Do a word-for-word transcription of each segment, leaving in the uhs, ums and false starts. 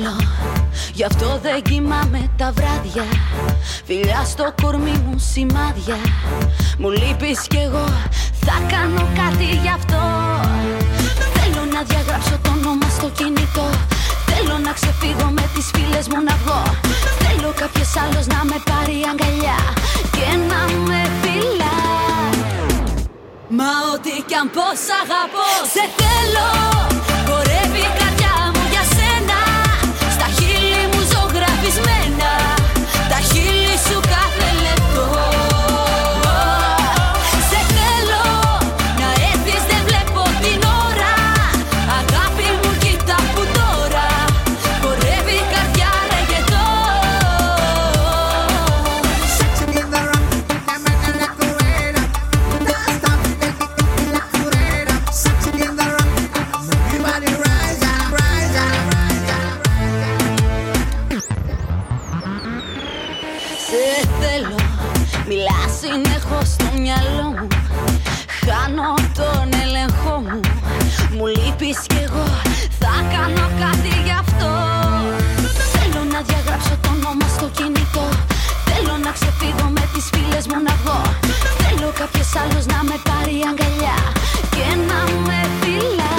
θέλω, γι' αυτό δεν κοιμάμαι τα βράδια. Φιλιά στο κορμί μου σημάδια. Μου λείπεις κι εγώ θα κάνω κάτι γι' αυτό. Θέλω να διαγράψω το όνομα στο κινητό. Θέλω να ξεφύγω με τις φίλες μου να βγω. Θέλω κάποιος άλλος να με πάρει αγκαλιά και να με φυλά. Μα ό,τι κι αν πως αγαπώ, σε θέλω. Χορεύει η καρδιά μου για σένα. Στα χείλη μου ζωγραφισμένα. Τα χείλη σου κάθε λεπτό. Σε θέλω να έρθεις, δεν βλέπω την ώρα. Αγάπη μου κοίτα που τώρα χορεύει η καρδιά ρεγετό. Σε θέλω, μιλάς συνεχώς στο μυαλό μου. Χάνω τον έλεγχό μου. Μου λείπεις κι εγώ θα κάνω κάτι γι' αυτό. Θέλω να διαγράψω το όνομα στο κινητό. Θέλω να ξεφύγω με τις φίλες μου να βγω. Θέλω κάποιος άλλος να με πάρει αγκαλιά και να με φυλά.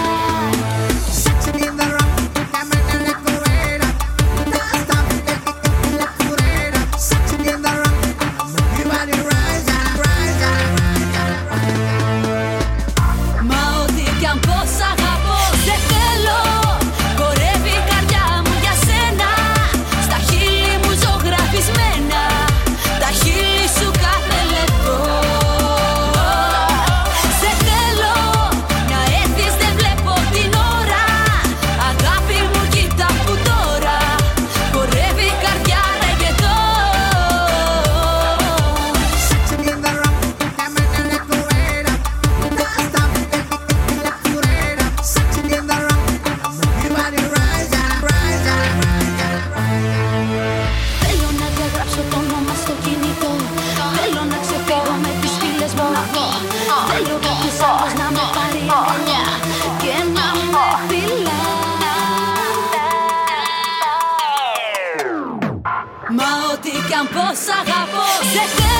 Μα ό,τι κι αν πως αγαπώ, σε θέλω.